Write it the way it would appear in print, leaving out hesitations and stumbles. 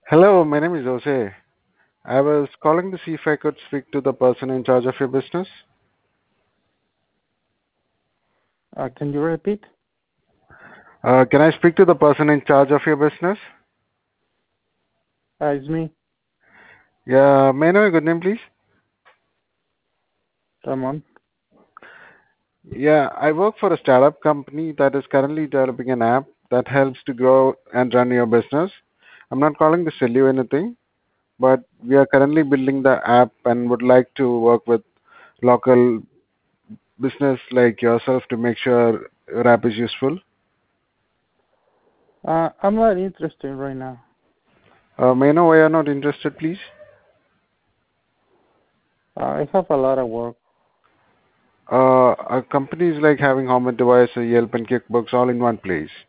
Hello, my name is Jose. I was calling to see if I could speak to the person in charge of your business. Can you repeat? Can I speak to the person in charge of your business? It's me, Yeah, may I know your good name, please? Ramon. Yeah, I work for a startup company that is currently developing an app that helps to grow and run your business. I'm not calling to sell you anything, but we are currently building the app and would like to work with local business like yourself to make sure your app is useful. I'm not interested right now. May I know why you're not interested, please? I have a lot of work. Our company is like having home device, Yelp, and QuickBooks all in one place.